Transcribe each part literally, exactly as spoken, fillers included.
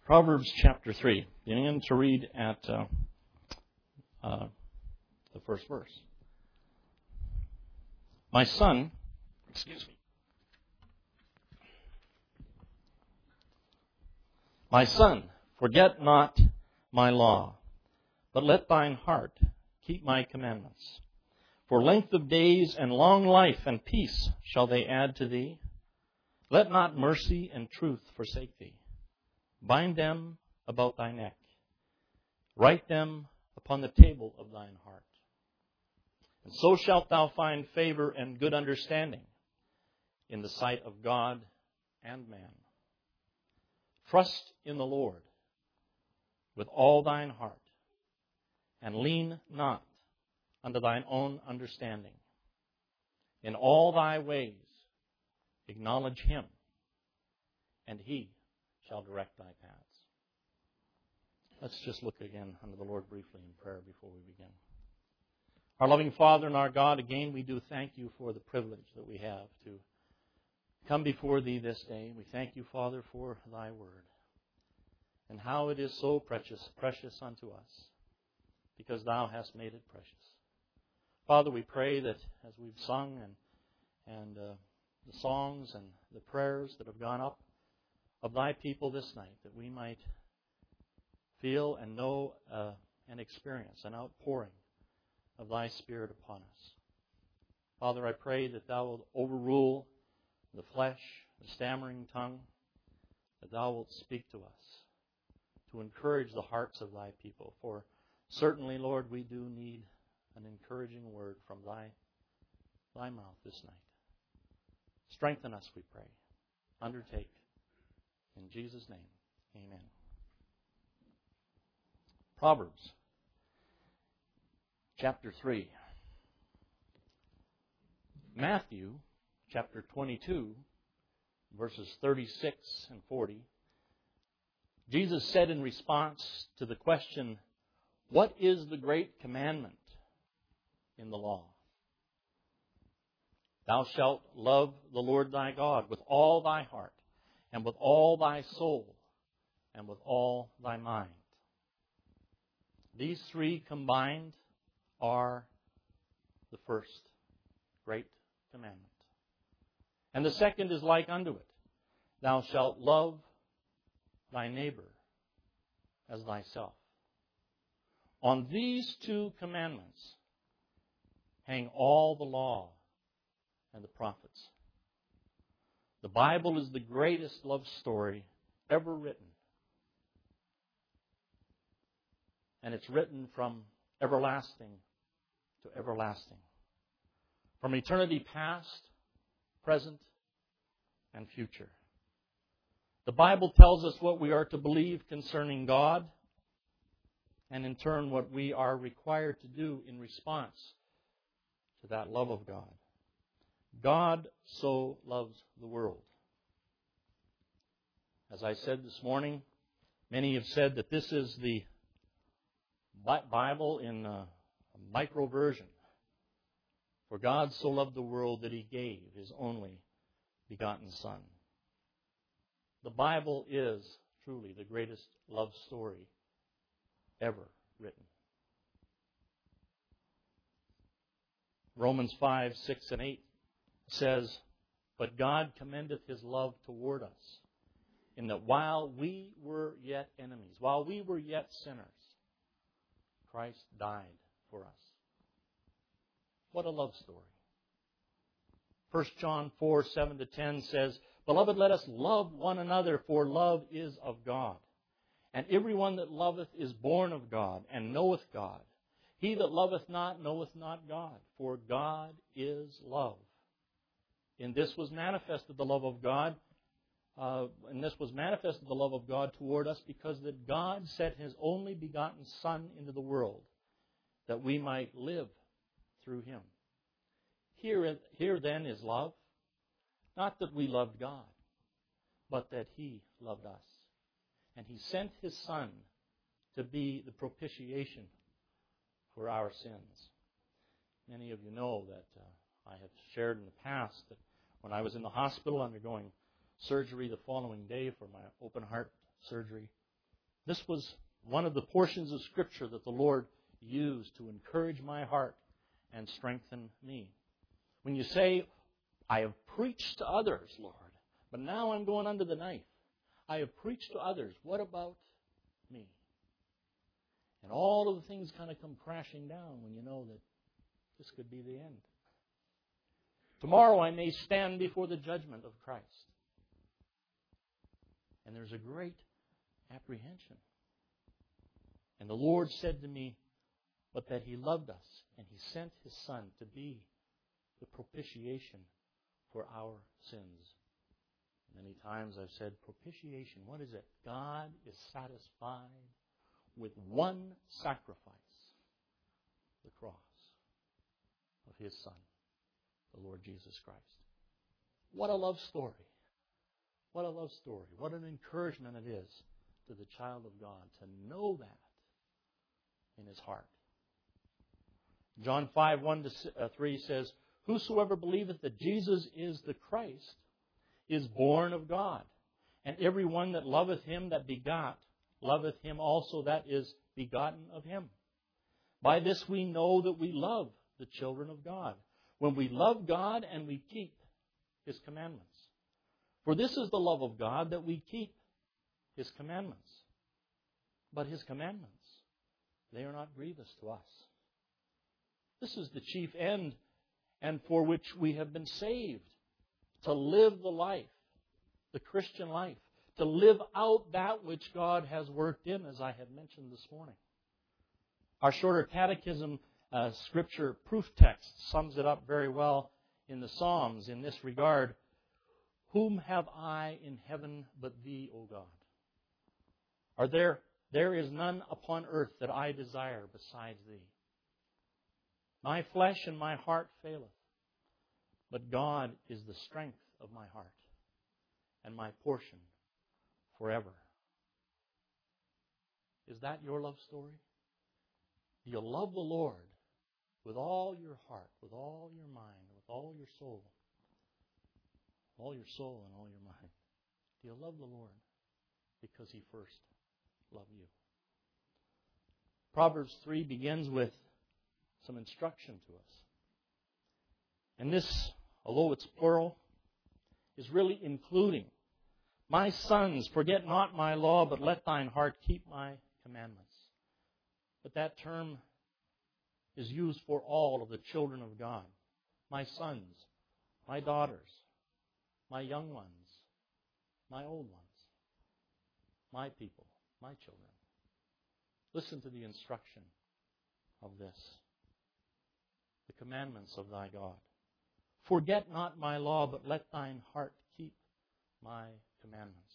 Proverbs chapter three, beginning to read at uh, uh, the first verse. My son, excuse me. My son, forget not my law, but let thine heart keep my commandments. For length of days and long life and peace shall they add to thee. Let not mercy and truth forsake thee. Bind them about thy neck. Write them upon the table of thine heart. And so shalt thou find favor and good understanding in the sight of God and man. Trust in the Lord with all thine heart, and lean not unto thine own understanding. In all thy ways acknowledge him, and he shall direct thy paths. Let's just look again unto the Lord briefly in prayer before we begin. Our loving Father and our God, again we do thank you for the privilege that we have to come before thee this day. We thank you, Father, for thy word and how it is so precious, precious unto us, because thou hast made it precious. Father, we pray that as we've sung and, and uh, the songs and the prayers that have gone up of thy people this night, that we might feel and know uh, and experience an outpouring of thy Spirit upon us. Father, I pray that thou wilt overrule the flesh, the stammering tongue, that thou wilt speak to us to encourage the hearts of thy people. For certainly, Lord, we do need an encouraging word from thy, thy mouth this night. Strengthen us, we pray. Undertake. In Jesus' name, amen. Proverbs chapter three. Matthew chapter twenty-two, verses thirty-six and forty. Jesus said in response to the question, what is the great commandment in the law? Thou shalt love the Lord thy God with all thy heart, and with all thy soul, and with all thy mind. These three combined are the first great commandment. And the second is like unto it. Thou shalt love thy neighbor as thyself. On these two commandments hang all the law and the prophets. The Bible is the greatest love story ever written. And it's written from everlasting to everlasting. From eternity past, present, and future. The Bible tells us what we are to believe concerning God, and in turn what we are required to do in response to that love of God. God so loves the world. As I said this morning, many have said that this is the Bible in a micro version. For God so loved the world that He gave His only begotten Son. The Bible is truly the greatest love story ever written. Romans five, six, and eight says, but God commendeth His love toward us, in that while we were yet enemies, while we were yet sinners, Christ died for us. What a love story. First John four, seven to ten says, beloved, let us love one another, for love is of God. And everyone that loveth is born of God, and knoweth God. He that loveth not knoweth not God, for God is love. In this was manifested the love of God, uh, and this was manifested the love of God toward us, because that God sent His only begotten Son into the world, that we might live through Him. Here, here then is love, not that we loved God, but that He loved us. And He sent His Son to be the propitiation for our sins. Many of you know that uh, I have shared in the past that when I was in the hospital undergoing surgery the following day for my open heart surgery, This was one of the portions of Scripture that the Lord used to encourage my heart and strengthen me. When you say, I have preached to others, Lord, but now I'm going under the knife. I have preached to others. What about me? And all of the things kind of come crashing down when you know that this could be the end. Tomorrow I may stand before the judgment of Christ. And there's a great apprehension. And the Lord said to me, but that He loved us, and He sent His Son to be the propitiation for our sins. Many times I've said, propitiation, what is it? God is satisfied with one sacrifice, the cross of His Son, the Lord Jesus Christ. What a love story. What a love story. What an encouragement it is to the child of God to know that in his heart. John five, one to three says, whosoever believeth that Jesus is the Christ is born of God. And every one that loveth Him that begot, loveth Him also that is begotten of Him. By this we know that we love the children of God, when we love God and we keep His commandments. For this is the love of God, that we keep His commandments. But His commandments, they are not grievous to us. This is the chief end, and for which we have been saved, to live the life, the Christian life, to live out that which God has worked in, as I have mentioned this morning. Our shorter catechism uh, scripture proof text sums it up very well in the Psalms in this regard. Whom have I in heaven but Thee, O God? Are there, there is none upon earth that I desire besides Thee. My flesh and my heart faileth, but God is the strength of my heart and my portion forever. Is that your love story? Do you love the Lord with all your heart, with all your mind, with all your soul? All your soul and all your mind. Do you love the Lord because He first loved you? Proverbs three begins with some instruction to us. And this, although it's plural, is really including, my sons, forget not my law, but let thine heart keep my commandments. But that term is used for all of the children of God. My sons, my daughters, my young ones, my old ones, my people, my children. Listen to the instruction of this. The commandments of thy God. Forget not my law, but let thine heart keep my commandments.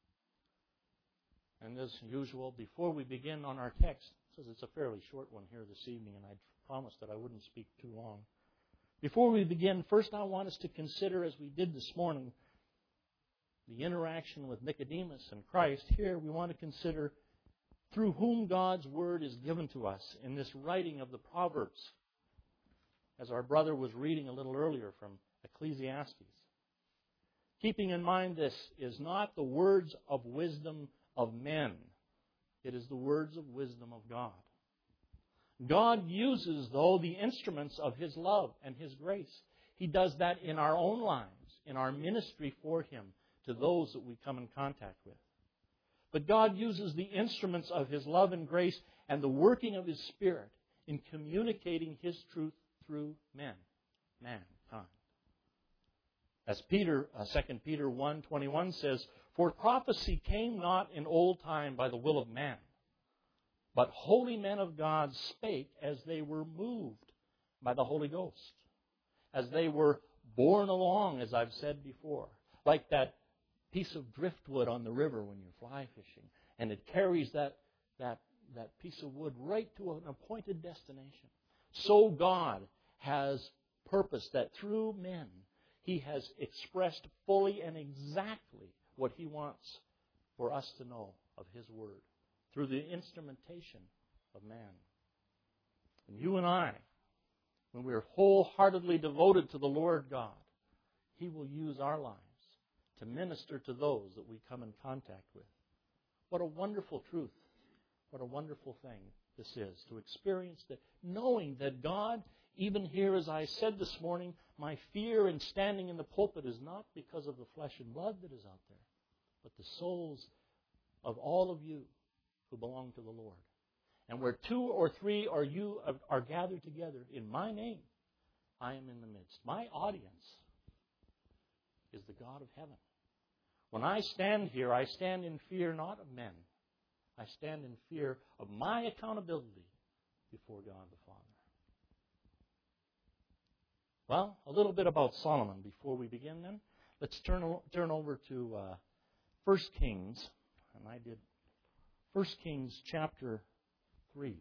And as usual, before we begin on our text, because it's a fairly short one here this evening, and I promised that I wouldn't speak too long. Before we begin, first I want us to consider, as we did this morning, the interaction with Nicodemus and Christ. Here we want to consider through whom God's Word is given to us in this writing of the Proverbs, as our brother was reading a little earlier from Ecclesiastes. Keeping in mind this is not the words of wisdom of men. It is the words of wisdom of God. God uses, though, the instruments of His love and His grace. He does that in our own lives, in our ministry for Him, to those that we come in contact with. But God uses the instruments of His love and grace and the working of His Spirit in communicating His truth through men, mankind. As Peter, uh, Second Peter one twenty-one says, for prophecy came not in old time by the will of man, but holy men of God spake as they were moved by the Holy Ghost, as they were borne along, as I've said before, like that piece of driftwood on the river when you're fly fishing, and it carries that, that, that piece of wood right to an appointed destination. So God has purposed that through men He has expressed fully and exactly what He wants for us to know of His Word, through the instrumentation of man. And you and I, when we are wholeheartedly devoted to the Lord God, He will use our lives to minister to those that we come in contact with. What a wonderful truth. What a wonderful thing this is, to experience that, knowing that God, even here, as I said this morning, my fear in standing in the pulpit is not because of the flesh and blood that is out there, but the souls of all of you who belong to the Lord. And where two or three or you are gathered together in my name, I am in the midst. My audience is the God of heaven. When I stand here, I stand in fear not of men. I stand in fear of my accountability before God the Father. Well, a little bit about Solomon before we begin then. Let's turn, turn over to uh, First Kings. And I did First Kings chapter three.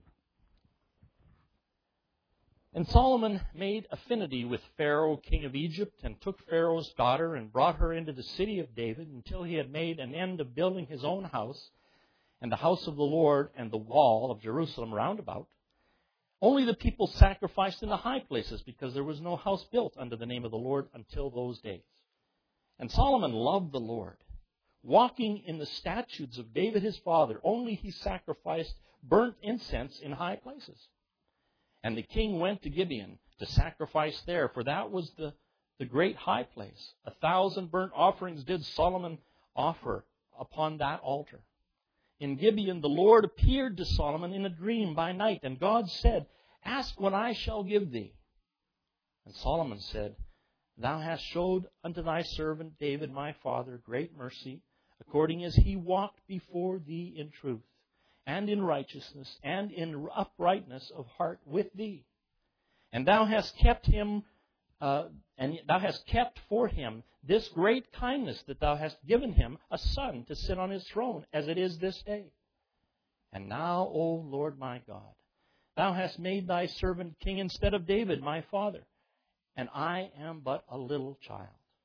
And Solomon made affinity with Pharaoh, king of Egypt, and took Pharaoh's daughter and brought her into the city of David until he had made an end of building his own house and the house of the Lord and the wall of Jerusalem round about. Only the people sacrificed in the high places, because there was no house built under the name of the Lord until those days. And Solomon loved the Lord, walking in the statutes of David his father. Only he sacrificed burnt incense in high places. And the king went to Gibeon to sacrifice there, for that was the, the great high place. A thousand burnt offerings did Solomon offer upon that altar. In Gibeon, the Lord appeared to Solomon in a dream by night, and God said, "Ask what I shall give thee." And Solomon said, "Thou hast showed unto thy servant David my father great mercy, according as he walked before thee in truth, and in righteousness, and in uprightness of heart with thee. And thou hast kept him, uh, and thou hast kept for him this great kindness, that thou hast given him a son to sit on his throne, as it is this day. And now, O Lord my God, thou hast made thy servant king instead of David my father, and I am but a little child.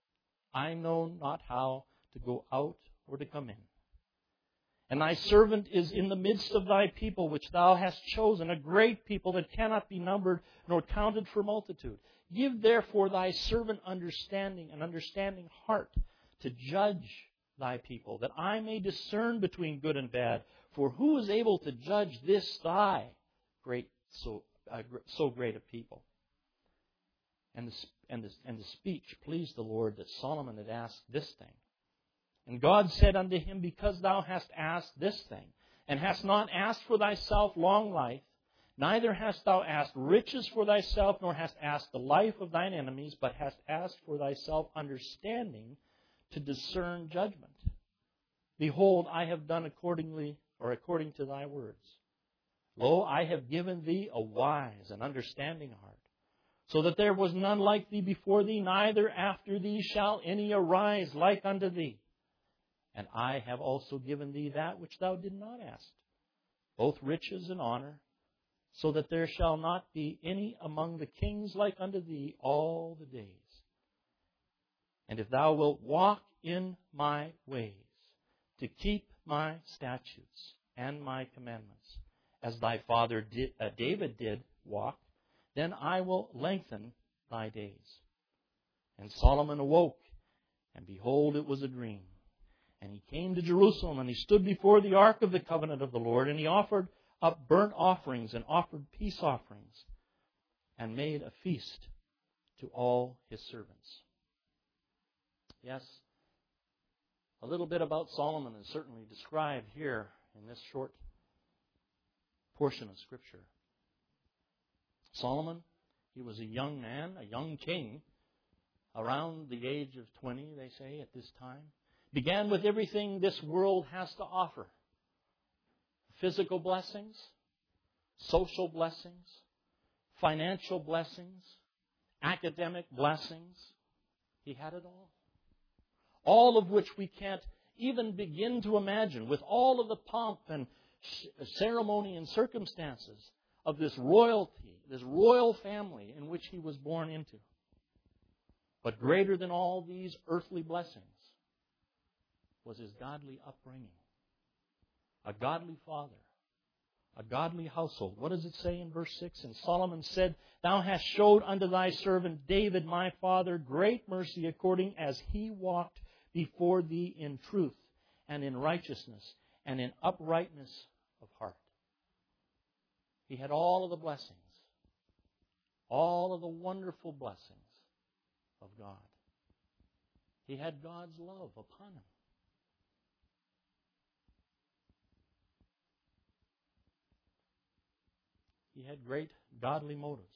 I know not how to go out or to come in. And thy servant is in the midst of thy people, which thou hast chosen, a great people that cannot be numbered nor counted for multitude. Give therefore thy servant understanding, an understanding heart, to judge thy people, that I may discern between good and bad. For who is able to judge this thy great, so uh, so great a people?" And the, and, the, and the speech pleased the Lord, that Solomon had asked this thing. And God said unto him, "Because thou hast asked this thing, and hast not asked for thyself long life, neither hast thou asked riches for thyself, nor hast asked the life of thine enemies, but hast asked for thyself understanding to discern judgment. Behold, I have done accordingly, or according to thy words. Lo, I have given thee a wise and understanding heart, so that there was none like thee before thee, neither after thee shall any arise like unto thee. And I have also given thee that which thou didst not ask, both riches and honor, so that there shall not be any among the kings like unto thee all the days. And if thou wilt walk in my ways, to keep my statutes and my commandments, as thy father did, uh, David did walk, then I will lengthen thy days." And Solomon awoke, and behold, it was a dream. And he came to Jerusalem, and he stood before the ark of the covenant of the Lord, and he offered up burnt offerings and offered peace offerings, and made a feast to all his servants. Yes, a little bit about Solomon is certainly described here in this short portion of Scripture. Solomon, he was a young man, a young king, around the age of twenty, they say, at this time. Began with everything this world has to offer. Physical blessings, social blessings, financial blessings, academic blessings. He had it all. All of which we can't even begin to imagine, with all of the pomp and ceremony and circumstances of this royalty, this royal family in which he was born into. But greater than all these earthly blessings was his godly upbringing. A godly father. A godly household. What does it say in verse six? And Solomon said, "Thou hast showed unto thy servant David my father great mercy, according as he walked before thee in truth and in righteousness, and in uprightness of heart. He had all of the blessings, all of the wonderful blessings of God. He had God's love upon him. He had great godly motives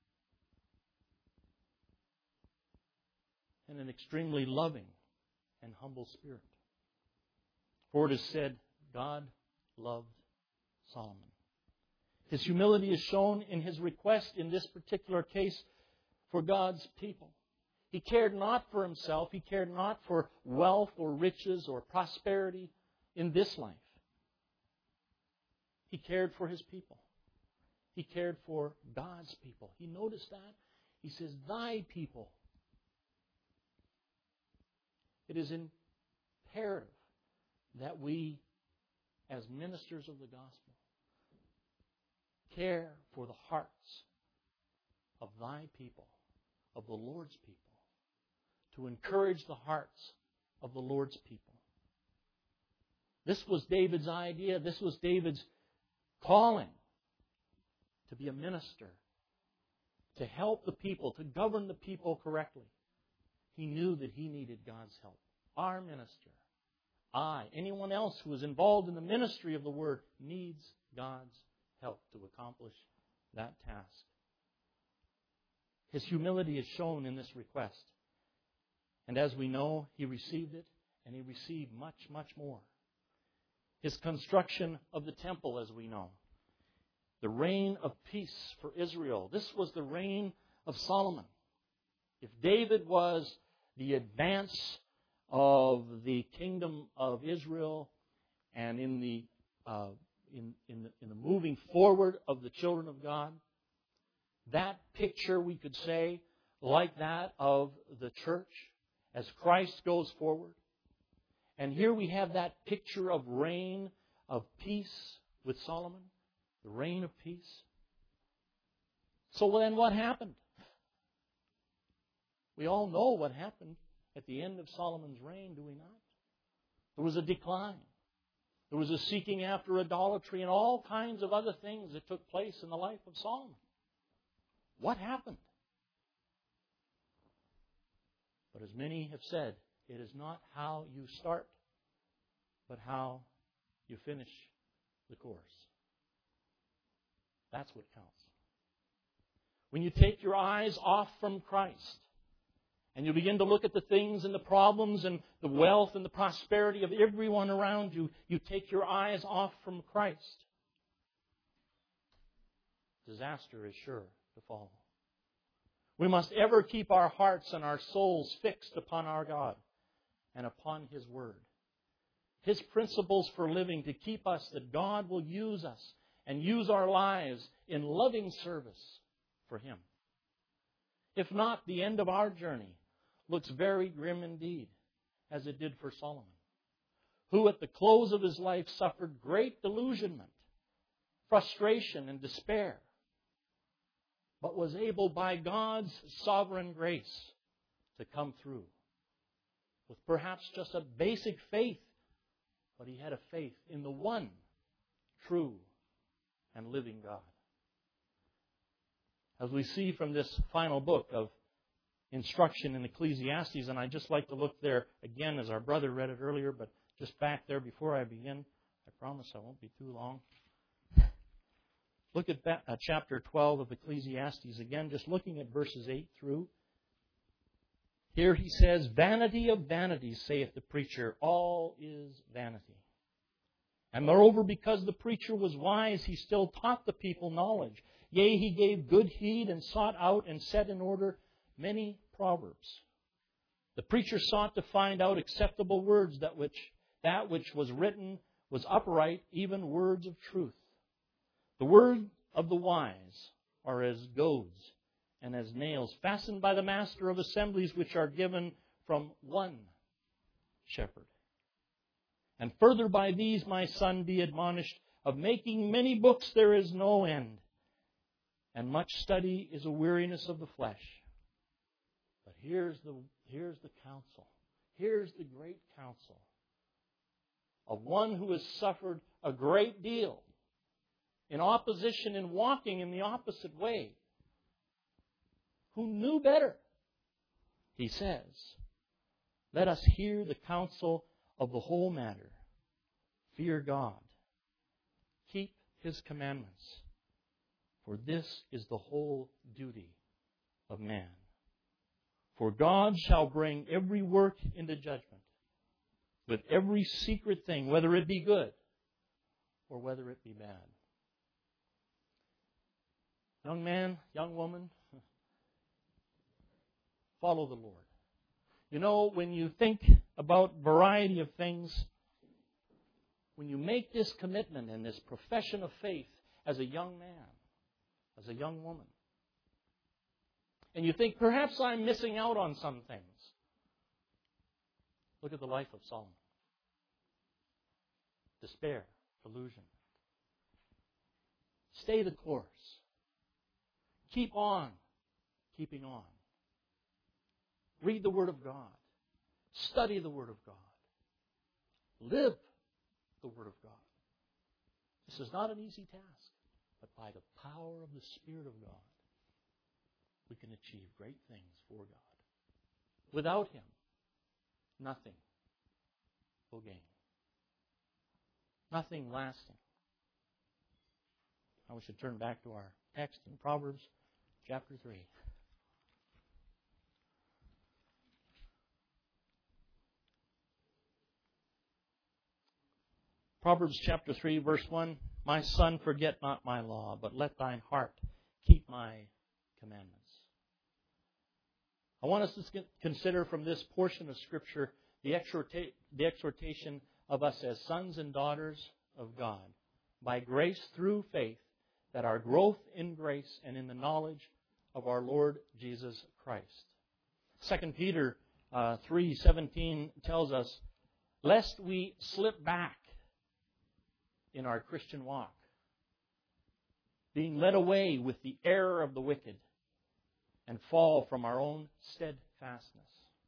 and an extremely loving and humble spirit. For it is said, God loved Solomon. His humility is shown in his request in this particular case for God's people. He cared not for himself. He cared not for wealth or riches or prosperity in this life. He cared for his people. He cared for God's people. He noticed that. He says, thy people. It is imperative that we, as ministers of the gospel, care for the hearts of thy people, of the Lord's people, to encourage the hearts of the Lord's people. This was David's idea. This was David's calling, to be a minister, to help the people, to govern the people correctly. He knew that he needed God's help. Our minister, I, anyone else who is involved in the ministry of the Word, needs God's help to accomplish that task. His humility is shown in this request. And as we know, he received it, and he received much, much more. His construction of the temple, as we know. The reign of peace for Israel. This was the reign of Solomon. If David was the advance of the kingdom of Israel and in the uh, in in the, in the moving forward of the children of God, that picture, we could say, like that of the church as Christ goes forward. And here we have that picture of reign of peace with Solomon, the reign of peace. So then what happened? We all know what happened at the end of Solomon's reign, do we not? There was a decline. There was a seeking after idolatry and all kinds of other things that took place in the life of Solomon. What happened? But as many have said, it is not how you start, but how you finish the course. That's what counts. When you take your eyes off from Christ, and you begin to look at the things and the problems and the wealth and the prosperity of everyone around you, you take your eyes off from Christ, disaster is sure to follow. We must ever keep our hearts and our souls fixed upon our God and upon His Word. His principles for living to keep us, that God will use us and use our lives in loving service for Him. If not, the end of our journey looks very grim indeed, as it did for Solomon, who at the close of his life suffered great delusionment, frustration, and despair, but was able by God's sovereign grace to come through with perhaps just a basic faith, but he had a faith in the one true and living God. As we see from this final book of instruction in Ecclesiastes, and I'd just like to look there again as our brother read it earlier, but just back there before I begin. I promise I won't be too long. Look at that, uh, chapter twelve of Ecclesiastes again, just looking at verses eight through. Here he says, "Vanity of vanities, saith the preacher, all is vanity. And moreover, because the preacher was wise, he still taught the people knowledge. Yea, he gave good heed and sought out and set in order many proverbs. The preacher sought to find out acceptable words, that which that which was written was upright, even words of truth. The word of the wise are as goads and as nails, fastened by the master of assemblies, which are given from one shepherd. And further by these, my son, be admonished, of making many books there is no end, and much study is a weariness of the flesh." But here's the, here's the counsel. Here's the great counsel. of one who has suffered a great deal in opposition and walking in the opposite way, who knew better. He says, let us hear the counsel of the whole matter. Fear God. Keep His commandments. For this is the whole duty of man. For God shall bring every work into judgment, with every secret thing, whether it be good or whether it be bad. Young man, young woman, follow the Lord. You know, when you think about variety of things, when you make this commitment and this profession of faith as a young man, as a young woman, and you think, perhaps I'm missing out on some things, look at the life of Solomon. Despair, delusion. Stay the course. Keep on keeping on. Read the Word of God. Study the Word of God. Live the Word of God. This is not an easy task, but by the power of the Spirit of God, we can achieve great things for God. Without Him, nothing will gain. Nothing lasting. Now we should turn back to our text in Proverbs chapter three. Proverbs chapter three, verse one, my son, forget not my law, but let thine heart keep my commandments. I want us to consider from this portion of Scripture the, exhorta- the exhortation of us as sons and daughters of God, by grace through faith, that our growth in grace and in the knowledge of our Lord Jesus Christ. Second Peter uh, three seventeen tells us, lest we slip back in our Christian walk, being led away with the error of the wicked, and fall from our own steadfastness.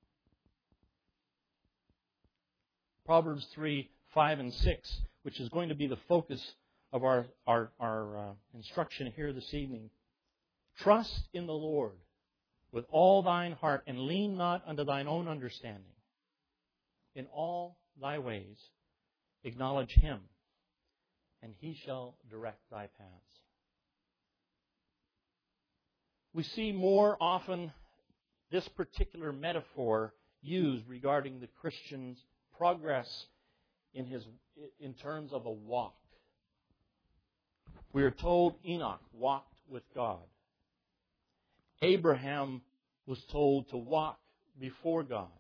Proverbs three, five, and six, which is going to be the focus of our, our, our uh, instruction here this evening. Trust in the Lord with all thine heart, and lean not unto thine own understanding. In all thy ways acknowledge Him, and He shall direct thy paths. We see more often this particular metaphor used regarding the Christian's progress in his in terms of a walk. We are told Enoch walked with God. Abraham was told to walk before God.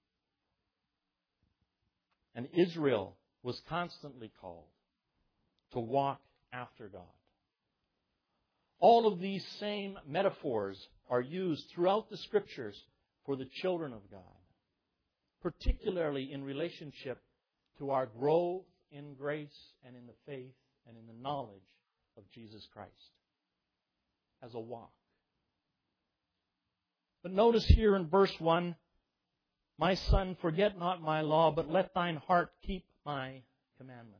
And Israel was constantly called to walk after God. All of these same metaphors are used throughout the Scriptures for the children of God, particularly in relationship to our growth in grace and in the faith and in the knowledge of Jesus Christ as a walk. But notice here in verse one, my son, forget not my law, but let thine heart keep my commandments.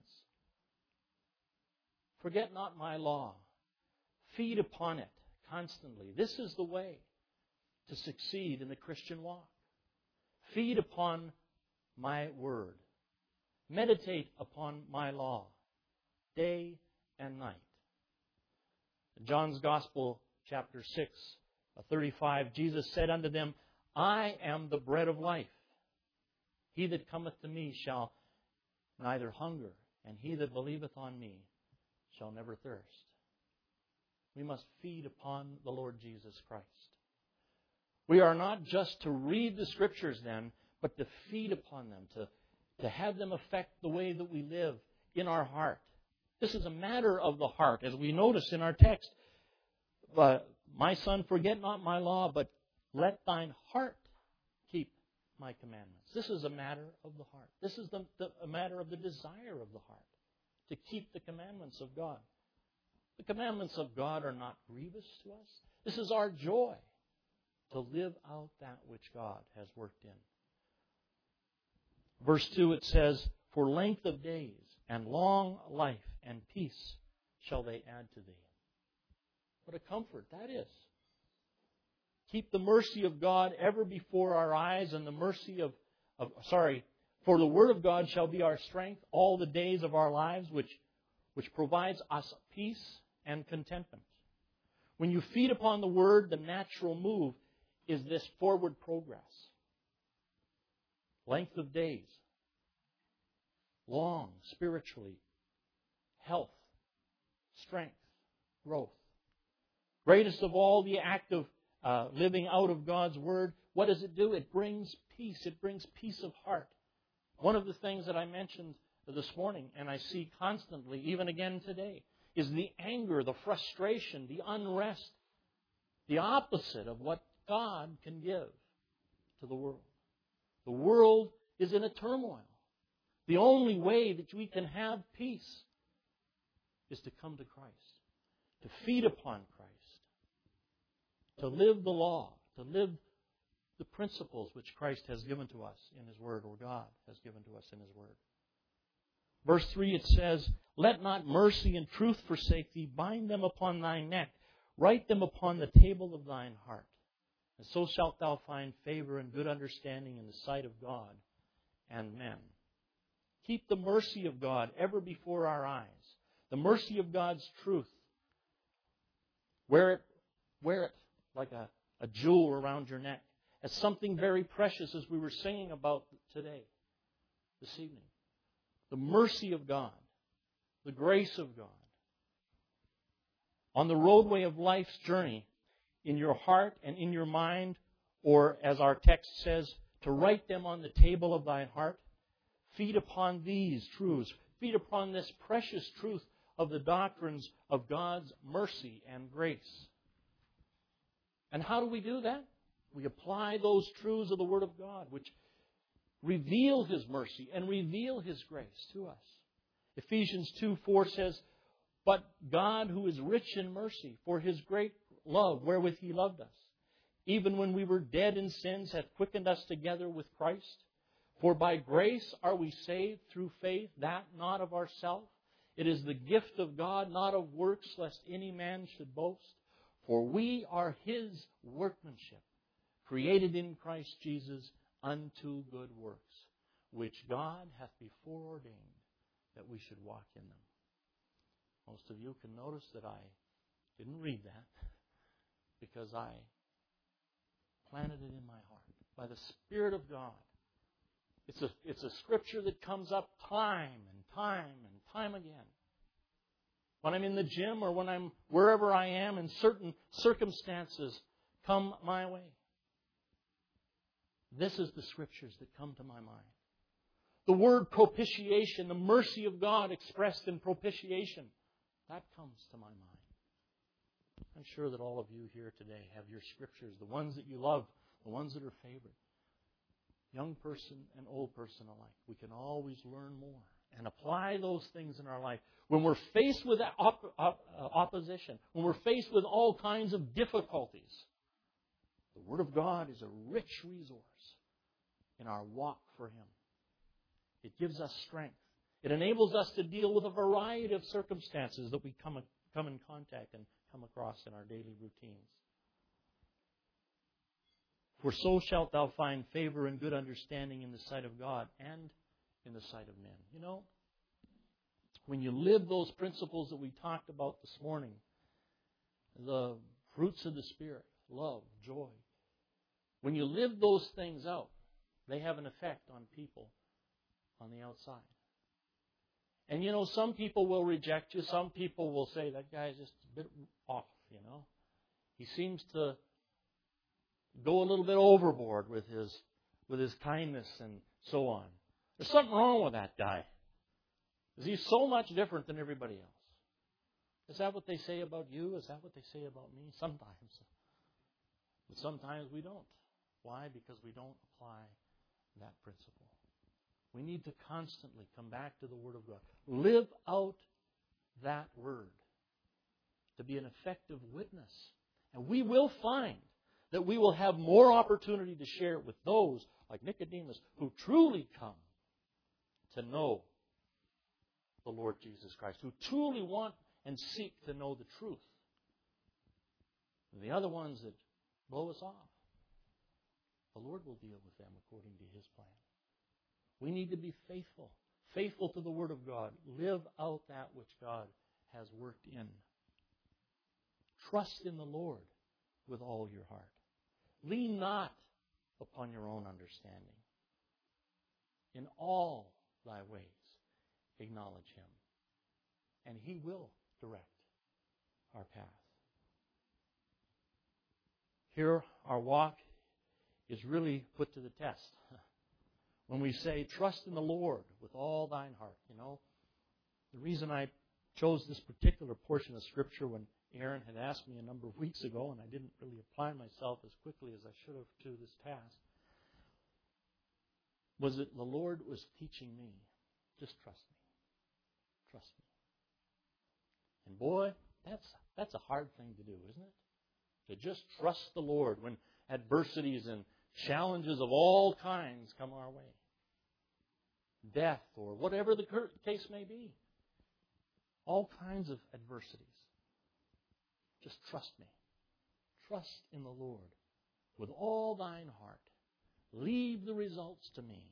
Forget not my law. Feed upon it constantly. This is the way to succeed in the Christian walk. Feed upon my word. Meditate upon my law day and night. In John's Gospel, chapter six, thirty-five, Jesus said unto them, I am the bread of life. He that cometh to me shall neither hunger, and he that believeth on me shall never thirst. We must feed upon the Lord Jesus Christ. We are not just to read the Scriptures then, but to feed upon them, to, to have them affect the way that we live in our heart. This is a matter of the heart, as we notice in our text. Uh, my son, forget not my law, but let thine heart keep my commandments. This is a matter of the heart. This is the, the, a matter of the desire of the heart, to keep the commandments of God. The commandments of God are not grievous to us. This is our joy, to live out that which God has worked in. Verse two, it says, For length of days and long life and peace shall they add to thee. What a comfort that is. Keep the mercy of God ever before our eyes, and the mercy of, of sorry, for the Word of God shall be our strength all the days of our lives, which, which provides us peace and contentment. When you feed upon the Word, the natural move is this forward progress. Length of days. Long, spiritually. Health. Strength. Growth. Greatest of all, the act of uh, living out of God's Word. What does it do? It brings peace. It brings peace of heart. One of the things that I mentioned this morning, and I see constantly, even again today, is the anger, the frustration, the unrest, the opposite of what God can give to the world. The world is in a turmoil. The only way that we can have peace is to come to Christ, to feed upon Christ, to live the law, to live the principles which Christ has given to us in His Word, or God has given to us in His Word. Verse three, it says, Let not mercy and truth forsake thee. Bind them upon thy neck. Write them upon the table of thine heart. And so shalt thou find favor and good understanding in the sight of God and men. Keep the mercy of God ever before our eyes. The mercy of God's truth. Wear it, wear it like a, a jewel around your neck, as something very precious, as we were singing about today, this evening. The mercy of God, the grace of God. On the roadway of life's journey, in your heart and in your mind, or as our text says, to write them on the table of thine heart, feed upon these truths. Feed upon this precious truth of the doctrines of God's mercy and grace. And how do we do that? We apply those truths of the Word of God, which reveal His mercy and reveal His grace to us. Ephesians two four says, But God, who is rich in mercy, for His great love wherewith He loved us, even when we were dead in sins, hath quickened us together with Christ. For by grace are we saved through faith, that not of ourselves. It is the gift of God, not of works, lest any man should boast. For we are His workmanship, created in Christ Jesus unto good works, which God hath before ordained that we should walk in them. Most of you can notice that I didn't read that because I planted it in my heart by the Spirit of God. It's a, it's a scripture that comes up time and time and time again. When I'm in the gym or when I'm wherever I am and certain circumstances come my way. This is the scriptures that come to my mind. The word propitiation, the mercy of God expressed in propitiation, that comes to my mind. I'm sure that all of you here today have your scriptures, the ones that you love, the ones that are favorite. Young person and old person alike. We can always learn more and apply those things in our life. When we're faced with op- op- uh, opposition, when we're faced with all kinds of difficulties, the Word of God is a rich resource in our walk for Him. It gives us strength. It enables us to deal with a variety of circumstances that we come, come in contact and come across in our daily routines. For so shalt thou find favor and good understanding in the sight of God and in the sight of men. You know, when you live those principles that we talked about this morning, the fruits of the Spirit, love, joy, when you live those things out, they have an effect on people on the outside. And you know, some people will reject you. Some people will say, that guy's just a bit off, you know. He seems to go a little bit overboard with his with his kindness and so on. There's something wrong with that guy. Because he's so much different than everybody else. Is that what they say about you? Is that what they say about me? Sometimes. But sometimes we don't. Why? Because we don't apply that principle. We need to constantly come back to the Word of God. Live out that Word to be an effective witness. And we will find that we will have more opportunity to share it with those like Nicodemus who truly come to know the Lord Jesus Christ, who truly want and seek to know the truth. The other ones that blow us off, the Lord will deal with them according to His plan. We need to be faithful, faithful to the Word of God. Live out that which God has worked in. Trust in the Lord with all your heart. Lean not upon your own understanding. In all thy ways acknowledge Him, and He will direct our path. Here, our walk is really put to the test. When we say, trust in the Lord with all thine heart. You know, the reason I chose this particular portion of Scripture when Aaron had asked me a number of weeks ago, and I didn't really apply myself as quickly as I should have to this task, was that the Lord was teaching me, just trust me. Trust me. And boy, that's that's a hard thing to do, isn't it? To just trust the Lord when adversities and challenges of all kinds come our way. Death or whatever the case may be. All kinds of adversities. Just trust me. Trust in the Lord with all thine heart. Leave the results to me.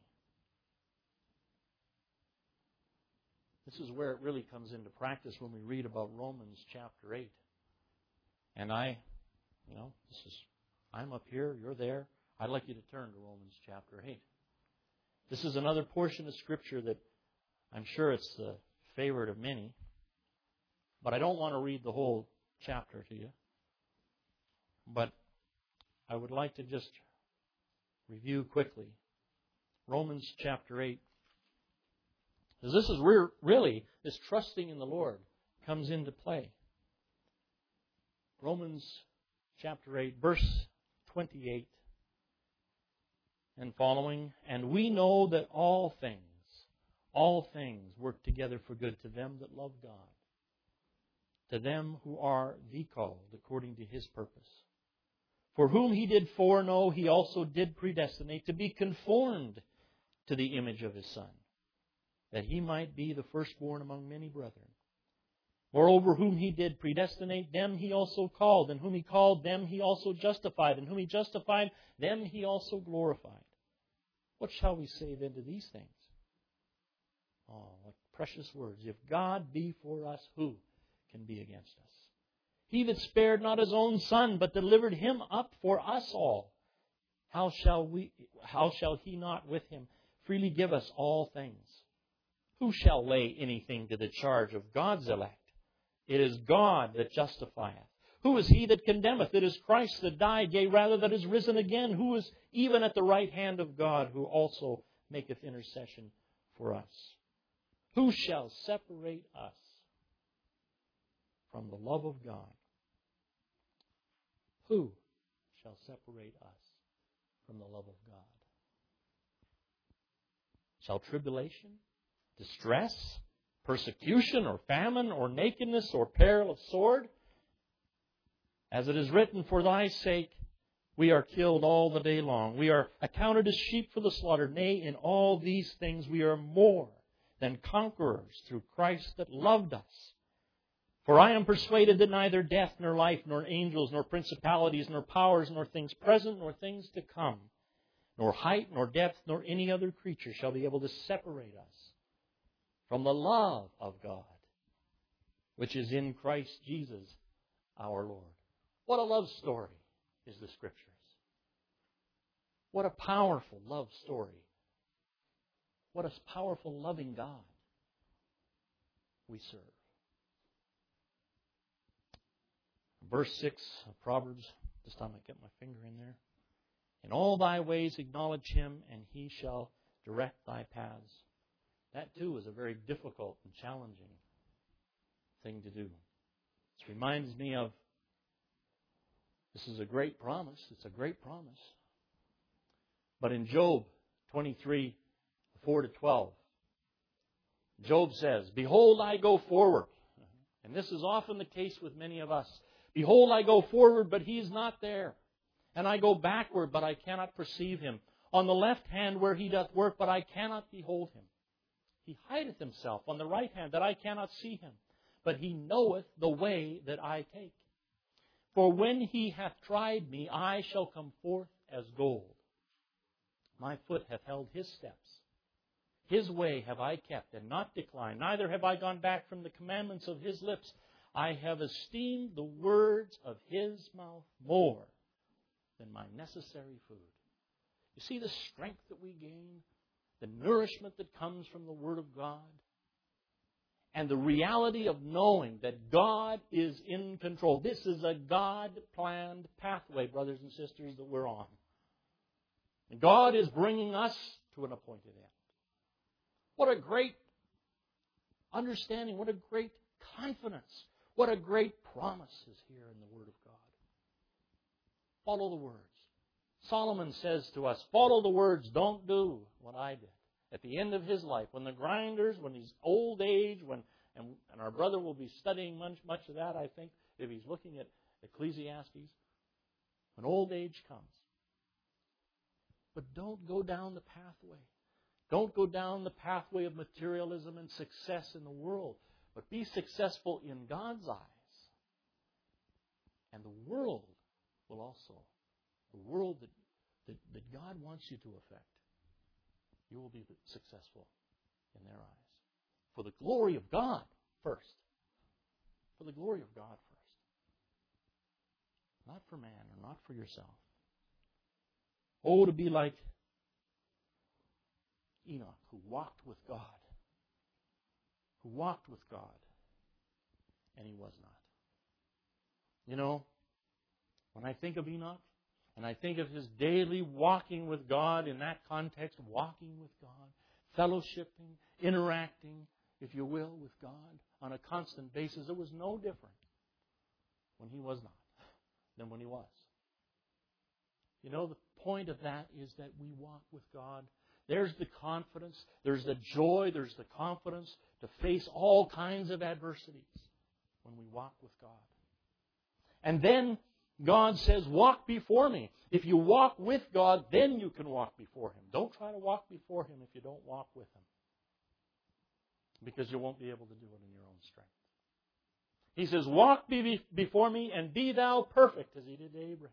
This is where it really comes into practice when we read about Romans chapter eight. And I, you know, this is, I'm up here, you're there. I'd like you to turn to Romans chapter eight. This is another portion of Scripture that I'm sure it's the favorite of many. But I don't want to read the whole chapter to you. But I would like to just review quickly Romans chapter eight. Because this is re- really, this trusting in the Lord comes into play. Romans chapter eight, verse twenty-eight and following. And we know that all things, all things work together for good to them that love God, to them who are the called according to His purpose. For whom He did foreknow, He also did predestinate to be conformed to the image of His Son, that He might be the firstborn among many brethren. Moreover, whom He did predestinate, them He also called. And whom He called, them He also justified. And whom He justified, them He also glorified. What shall we say then to these things? Oh, what precious words. If God be for us, who can be against us? He that spared not His own Son, but delivered Him up for us all, how shall we? How shall He not with Him freely give us all things? Who shall lay anything to the charge of God's elect? It is God that justifieth. Who is he that condemneth? It is Christ that died, yea, rather that is risen again, who is even at the right hand of God, who also maketh intercession for us. Who shall separate us from the love of God? Who shall separate us from the love of God? Shall tribulation, distress, persecution, or famine, or nakedness, or peril of sword? As it is written, for thy sake we are killed all the day long. We are accounted as sheep for the slaughter. Nay, in all these things we are more than conquerors through Christ that loved us. For I am persuaded that neither death, nor life, nor angels, nor principalities, nor powers, nor things present, nor things to come, nor height, nor depth, nor any other creature shall be able to separate us from the love of God, which is in Christ Jesus our Lord. What a love story is the Scriptures. What a powerful love story. What a powerful, loving God we serve. Verse six of Proverbs, this time I kept my finger in there. In all thy ways acknowledge Him, and He shall direct thy paths. That too is a very difficult and challenging thing to do. This reminds me of, this is a great promise. It's a great promise. But in Job twenty-three, four to twelve, Job says, behold, I go forward. And this is often the case with many of us. Behold, I go forward, but He is not there. And I go backward, but I cannot perceive Him. On the left hand where He doth work, but I cannot behold Him. He hideth himself on the right hand, that I cannot see him. But he knoweth the way that I take. For when he hath tried me, I shall come forth as gold. My foot hath held his steps. His way have I kept, and not declined. Neither have I gone back from the commandments of his lips. I have esteemed the words of his mouth more than my necessary food. You see the strength that we gain, the nourishment that comes from the Word of God, and the reality of knowing that God is in control. This is a God-planned pathway, brothers and sisters, that we're on. And God is bringing us to an appointed end. What a great understanding, what a great confidence, what a great promise is here in the Word of God. Follow the words. Solomon says to us, follow the words, don't do what I did. At the end of his life, when the grinders, when he's old age, when and, and our brother will be studying much, much of that, I think, if he's looking at Ecclesiastes, when old age comes. But don't go down the pathway. Don't go down the pathway of materialism and success in the world, but be successful in God's eyes. And the world will also, the world that, that, that God wants you to affect, you will be successful in their eyes. For the glory of God first. For the glory of God first. Not for man or not for yourself. Oh, to be like Enoch, who walked with God. Who walked with God. And he was not. You know, when I think of Enoch, and I think of his daily walking with God in that context, walking with God, fellowshipping, interacting, if you will, with God on a constant basis, it was no different when he was not than when he was. You know, the point of that is that we walk with God. There's the confidence, there's the joy, there's the confidence to face all kinds of adversities when we walk with God. And then God says, walk before me. If you walk with God, then you can walk before Him. Don't try to walk before Him if you don't walk with Him. Because you won't be able to do it in your own strength. He says, walk be before me and be thou perfect, as He did to Abraham.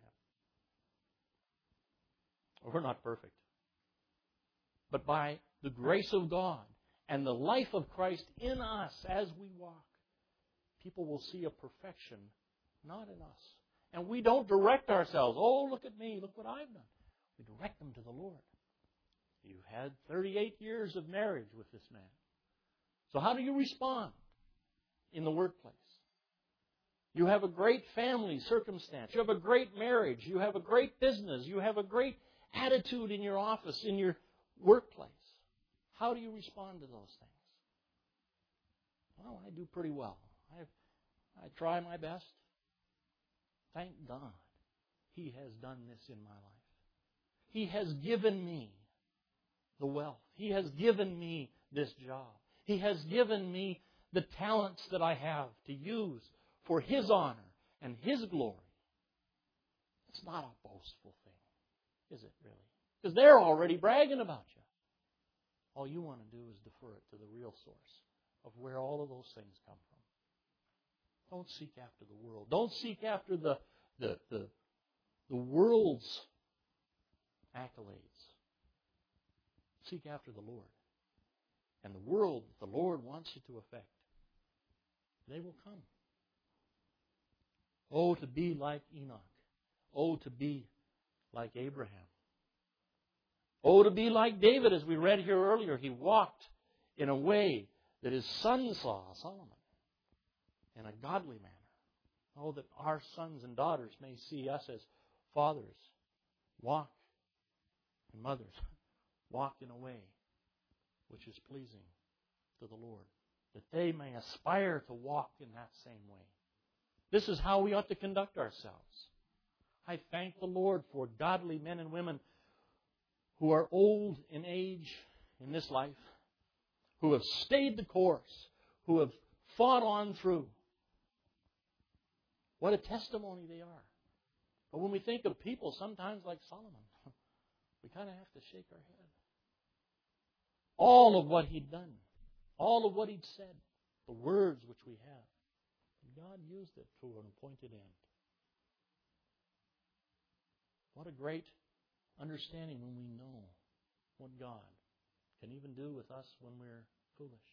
We're not perfect. But by the grace of God and the life of Christ in us as we walk, people will see a perfection not in us. And we don't direct ourselves. Oh, look at me. Look what I've done. We direct them to the Lord. You've had thirty-eight years of marriage with this man. So how do you respond in the workplace? You have a great family circumstance. You have a great marriage. You have a great business. You have a great attitude in your office, in your workplace. How do you respond to those things? Well, I do pretty well. I I try my best. Thank God He has done this in my life. He has given me the wealth. He has given me this job. He has given me the talents that I have to use for His honor and His glory. It's not a boastful thing, is it really? Because they're already bragging about you. All you want to do is defer it to the real source of where all of those things come from. Don't seek after the world. Don't seek after the, the, the, the world's accolades. Seek after the Lord. And the world the Lord wants you to affect, they will come. Oh, to be like Enoch. Oh, to be like Abraham. Oh, to be like David, as we read here earlier. He walked in a way that his son saw, Solomon, in a godly manner. Oh, that our sons and daughters may see us as fathers walk, and mothers walk in a way which is pleasing to the Lord, that they may aspire to walk in that same way. This is how we ought to conduct ourselves. I thank the Lord for godly men and women who are old in age in this life, who have stayed the course, who have fought on through. What a testimony they are. But when we think of people sometimes like Solomon, we kind of have to shake our head. All of what he'd done all of what He'd said, the words which we have. And God used it to an appointed end. What a great understanding when we know what God can even do with us when we're foolish.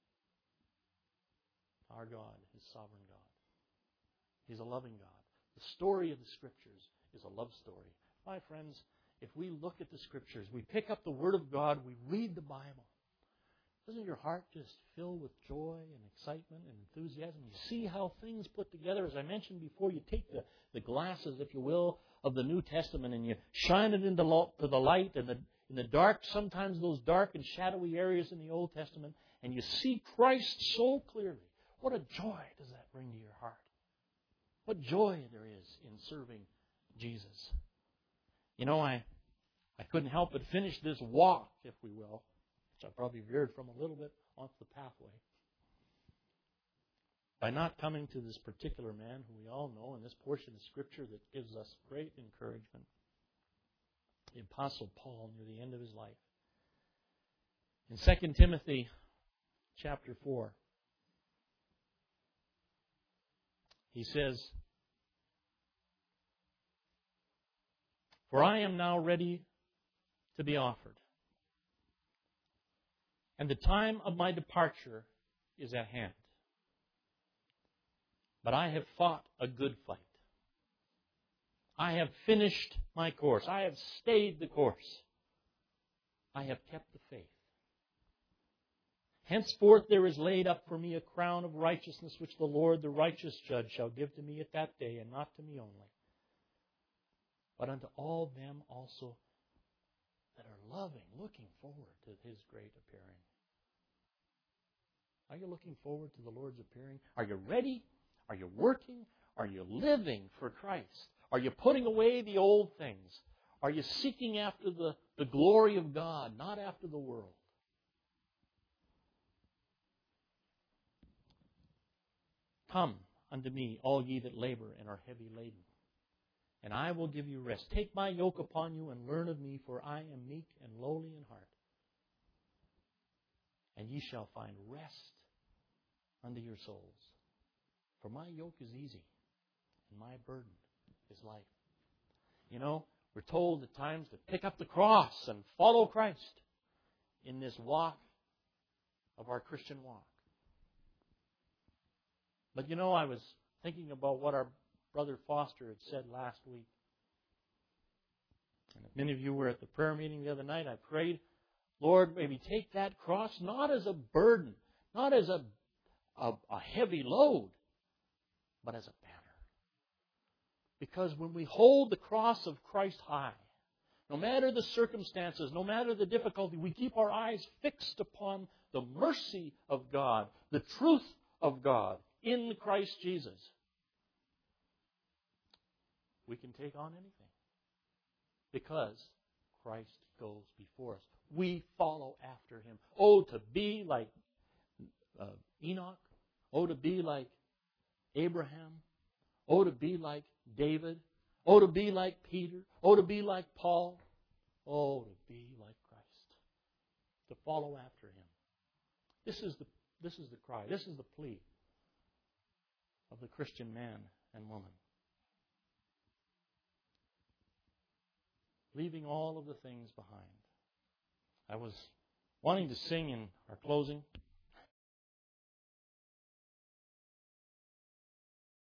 Our God is sovereign God. He's a loving God. The story of the Scriptures is a love story. My friends, if we look at the Scriptures, we pick up the Word of God, we read the Bible, doesn't your heart just fill with joy and excitement and enthusiasm? You see how things put together. As I mentioned before, you take the, the glasses, if you will, of the New Testament and you shine it into lo- to the light and the, in the dark, sometimes those dark and shadowy areas in the Old Testament, and you see Christ so clearly. What a joy does that bring to your heart? What joy there is in serving Jesus. You know, I, I couldn't help but finish this walk, if we will, which I probably veered from a little bit off the pathway, by not coming to this particular man who we all know in this portion of Scripture that gives us great encouragement, the Apostle Paul near the end of his life. In Second Timothy chapter four, he says, "For I am now ready to be offered, and the time of my departure is at hand. But I have fought a good fight. I have finished my course. I have stayed the course. I have kept the faith. Henceforth there is laid up for me a crown of righteousness, which the Lord, the righteous judge, shall give to me at that day, and not to me only, but unto all them also that are loving, looking forward to His great appearing." Are you looking forward to the Lord's appearing? Are you ready? Are you working? Are you living for Christ? Are you putting away the old things? Are you seeking after the, the glory of God, not after the world? "Come unto me, all ye that labor and are heavy laden, and I will give you rest. Take my yoke upon you and learn of me, for I am meek and lowly in heart. And ye shall find rest unto your souls. For my yoke is easy, and my burden is light." You know, we're told at times to pick up the cross and follow Christ in this walk of our Christian walk. But you know, I was thinking about what our brother Foster had said last week. And if many of you were at the prayer meeting the other night, I prayed, Lord, maybe take that cross not as a burden, not as a, a, a heavy load, but as a banner. Because when we hold the cross of Christ high, no matter the circumstances, no matter the difficulty, we keep our eyes fixed upon the mercy of God, the truth of God in Christ Jesus. We can take on anything because Christ goes before us. We follow after Him. Oh, to be like uh, Enoch. Oh, to be like Abraham. Oh, to be like David. Oh, to be like Peter. Oh, to be like Paul. Oh, to be like Christ. To follow after Him. This is the, this is the cry. This is the plea of the Christian man and woman. Leaving all of the things behind. I was wanting to sing in our closing.